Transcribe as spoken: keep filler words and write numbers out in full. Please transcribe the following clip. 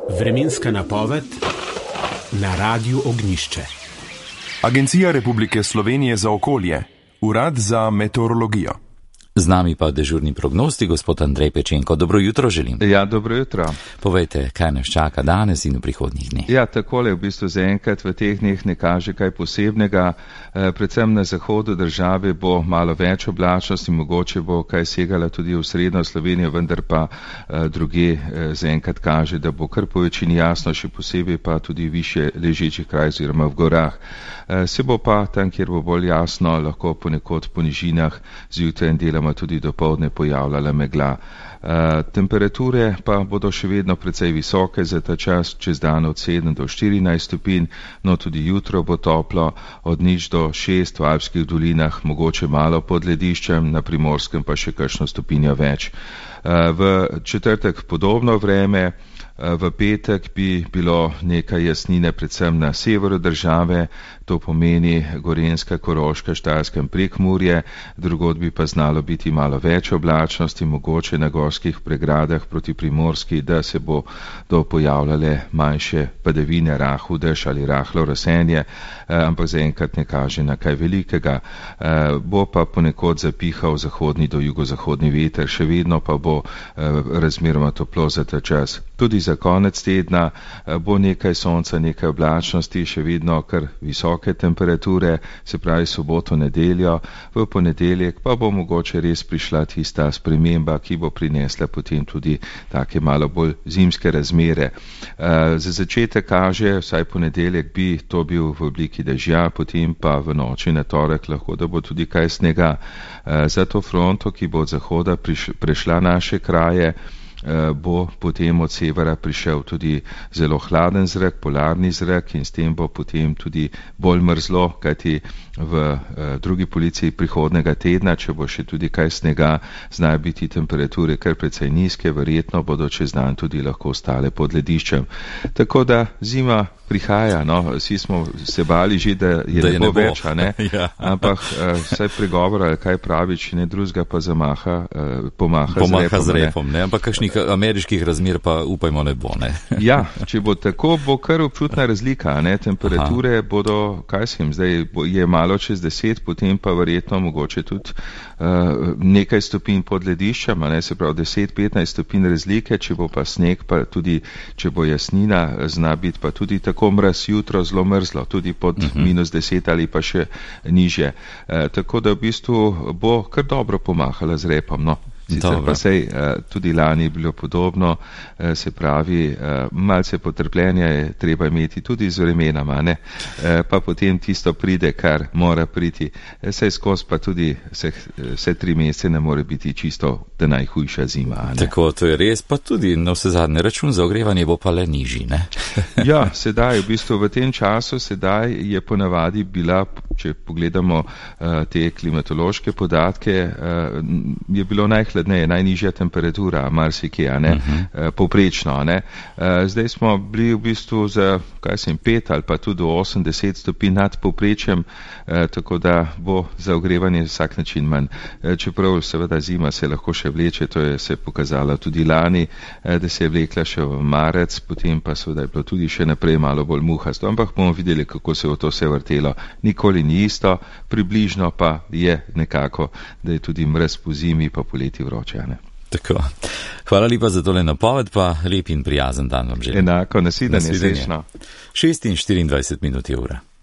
Vremenska napoved na Radiu Ognjišče. Agencija Republike Slovenije za okolje, Urad za meteorologijo. Z nami pa dežurni prognosti, gospod Andrej Pečenko. Dobro jutro želim. Ja, dobro jutro. Povejte, kaj nas čaka danes in v prihodnjih dneh? Ja, takole v bistvu zaenkrat v teh dneh ne kaže kaj posebnega. E, predvsem na zahodu države bo malo več oblačnosti, mogoče bo kaj segala tudi v srednjo Slovenijo, vendar pa e, druge e, zaenkrat kaže, da bo kar po večini jasno, še posebej pa tudi više ležečih kraj oziroma v gorah. E, se bo pa tam, kjer bo bolj jasno, lahko ponekod po nižinah zjutraj in deloma tudi dopoldne pojavljala megla. E, temperature pa bodo še vedno precej visoke za ta čas, čez dan od sedem do štirinajst stopinj, no tudi jutro bo toplo, od nič do šest v alpskih dolinah, mogoče malo pod lediščem, na Primorskem pa še kakšno stopinjo več. E, v četrtek podobno vreme. V petek bi bilo nekaj jasnine predvsem na severu države, to pomeni Gorenjska, Koroška, Štajerska in Prekmurje, drugod bi pa znalo biti malo več oblačnosti, mogoče na gorskih pregradah proti Primorski, da se bo do pojavljale manjše padavine, rahel dež ali rahlo rosenje, ampak zaenkrat ne kaže na kaj velikega. Bo pa ponekod zapihal zahodni do jugozahodni veter, še vedno pa bo razmeroma toplo za ta čas. Tudi za konec tedna bo nekaj sonca, nekaj oblačnosti, še vedno kar visoke temperature, se pravi soboto, nedeljo, v ponedeljek pa bo mogoče res prišla tista sprememba, ki bo prinesla potem tudi take malo bolj zimske razmere. Za začetek kaže, vsaj ponedeljek bi to bil v obliki dežja, potem pa v noči na torek lahko, da bo tudi kaj snega. Za to fronto, ki bo od zahoda prešla naše kraje, bo potem od severa prišel tudi zelo hladen zrak, polarni zrak in s tem bo potem tudi bolj mrzlo, kajti v drugi polovici prihodnega tedna, če bo še tudi kaj snega, znajo biti temperature kar precej nizke, verjetno bodo čez dan tudi lahko ostale pod lediščem. Tako da zima prihaja, no, vsi smo se bali že, da je da ne je bo ne bo. več, a ne? Ja. Ampak vsaj pregovor, ali kaj pravi, če ne drugega pa zamaha, pomaha, Pomaha z repom. z repom, ne? Ampak kakšnih ameriških razmer pa upajmo ne bo, ne? Ja, če bo tako, bo kar občutna razlika, ne? Temperature Aha. bodo, kaj sem, zdaj je malo čez deset, potem pa verjetno mogoče tudi uh, nekaj stopinj pod lediščem, ne? Se pravi deset do petnajst stopinj razlike, če bo pa sneg, pa tudi, če bo jasnina, zna biti pa tudi tako mraz jutro zelo mrzlo, tudi pod uh-huh. minus deset ali pa še niže. Uh, tako da v bistvu bo kar dobro pomahala z repom, no. Sicer pa sej tudi lani je bilo podobno, se pravi, malce potrpljenja je treba imeti tudi z vremenama, ne? Pa potem tisto pride, kar mora priti. Sej skozi pa tudi vse tri mesece ne more biti čisto ta najhujša zima. Ne? Tako, to je res, pa tudi na vse zadnje račun za ogrevanje bo pa le nižji, ne? Ja, sedaj, v bistvu v tem času sedaj je ponavadi bila, če pogledamo te klimatološke podatke, je bilo najhladnejše hladneje, najnižja temperatura, marsikje, a ne, uh-huh. povprečno, a ne. Zdaj smo bili v bistvu za, kaj sem, pet ali pa tudi do osem, deset stopinj nad povprečjem, tako da bo za ogrevanje vsak način manj. Čeprav seveda zima se lahko še vleče, to je se pokazalo tudi lani, da se je vlekla še v marec, potem pa seveda je bilo tudi še naprej malo bolj muhasto, ampak bomo videli, kako se je to vse vrtelo. Nikoli ni isto, približno pa je nekako, da je tudi mraz po zimi pa poleti vroče. Tako. Hvala lepa za tole napoved, pa lep in prijazen dan vam želim. Enako, nasvidenje, srečno. šest in štiriindvajset minut je ura.